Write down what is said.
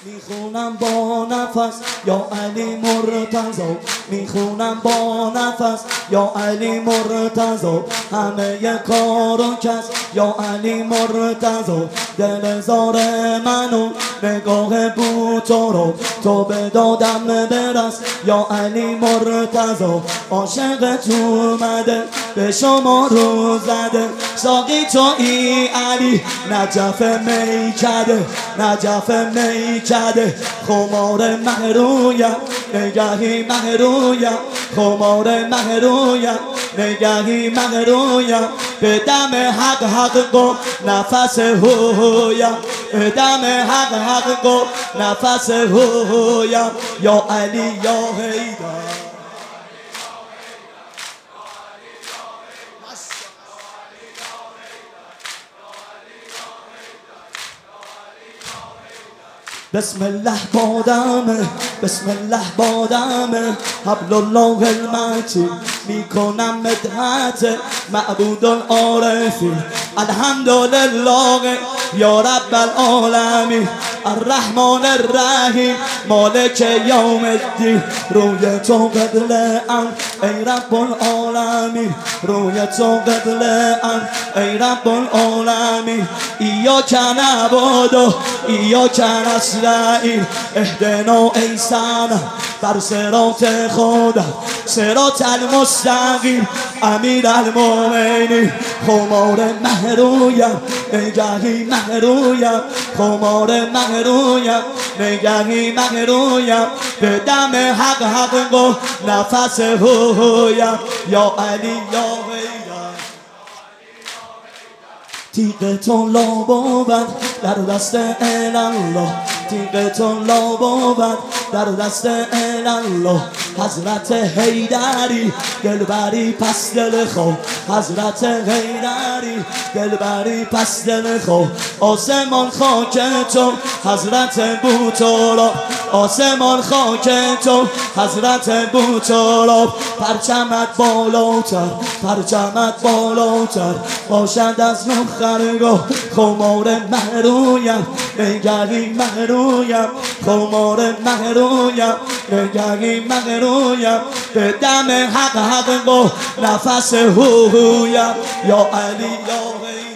میخونم با نفس یا علی مرتضی، میخونم با نفس یا علی مرتضی، همه کار و کس یا علی مرتضی، دل زار منو نگاه بو تو رو تو به دادم برس یا علی مرتضی، عاشق تو اومده به شما رو زده، ساقی تو ای علی نجف میکده، نجف میکده، خمار مهرویم نگهی مهرویم، خمار مهرویم نگهی مهرویم، به دم حق حق گو نفس هویم، به دم حق حق گو نفس هویم، یا علی یا حیدر. بسم الله بادمه، بسم الله بادمه، حبل الله المتین، میکنم مدحت معبود العارفین، الحمدلله یا رب العالمین، الرحمن الرحیم، مالک یوم الدین، روی تو قبله‌ام ای رب العالمین، روی تو قبله‌ام ای رب العالمین، ایاک نعبد و ایاک نستعین، اهدنا ای سنه بر صراط خدا، صراط المستقیم، امیر المؤمنین، خمار مهرویم نگهی مهرویم، خمار مهرویم نگهی مهرویم، به دم حق حق گو نفس هویم، یا علی یا حیدر. تیغتون لا بود در دست الله، تیغتون لا بود در دست الله، حضرت حیدری دلبری پس دل خو، حضرت حیدری دلبری پس دل خو، آسمان خاک تو حضرت بوتورا، آسمان خاک تو حضرت بوتورا، پرچمت بالاتر پرچمت بالاتر باشد از نه خرگاه، خمار مهرویم نگهی مهرویم، خمار مهرویم نگهی مهرویم، به دم حق حق گو نفس هویم، یا علی یا حیدر.